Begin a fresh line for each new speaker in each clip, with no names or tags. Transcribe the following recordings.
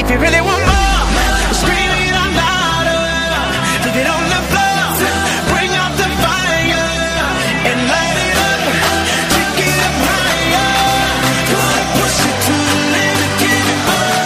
If you really want more, scream it out louder. Leave it on the floor, bring out the fire and light it up, take it up higher. Gonna push it to the limit, give it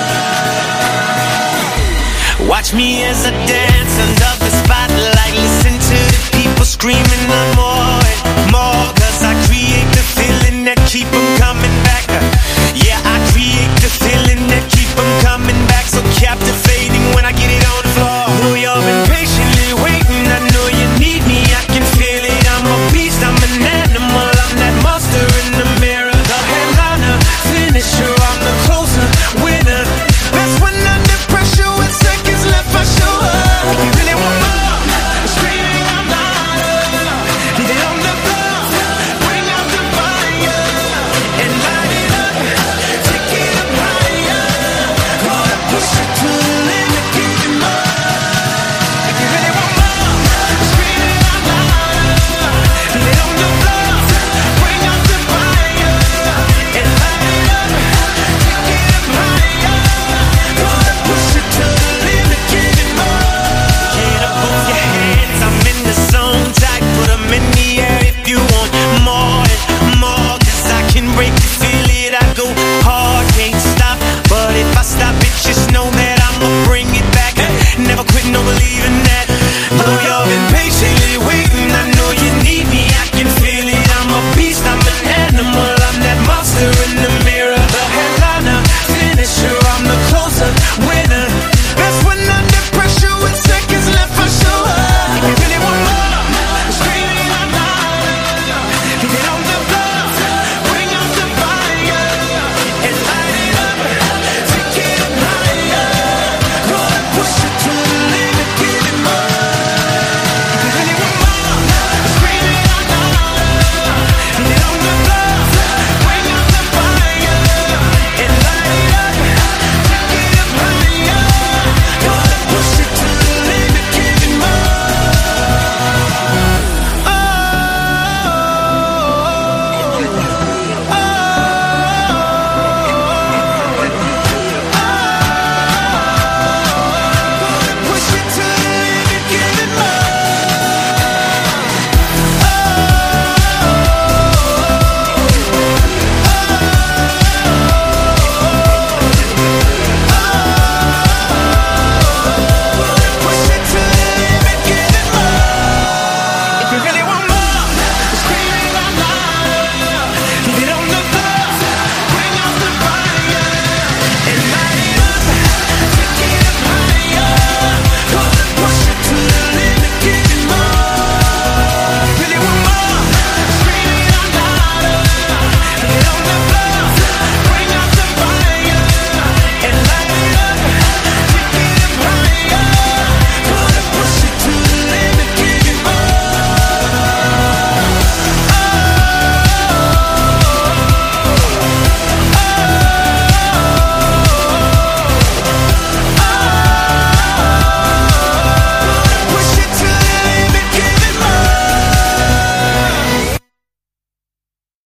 more. Watch me as I dance under the spotlight. Listen to the people screaming the more and more. Cause I create the feeling that keep them coming back. Yeah, I create the feeling that keep them coming back. So captivating when I get it on the floor. Know you've been patiently waiting, I know you need me, I can feel it. I'm a beast, I'm an animal, I'm that monster in the mirror. The headliner, finisher, I'm the closer, winner. That's when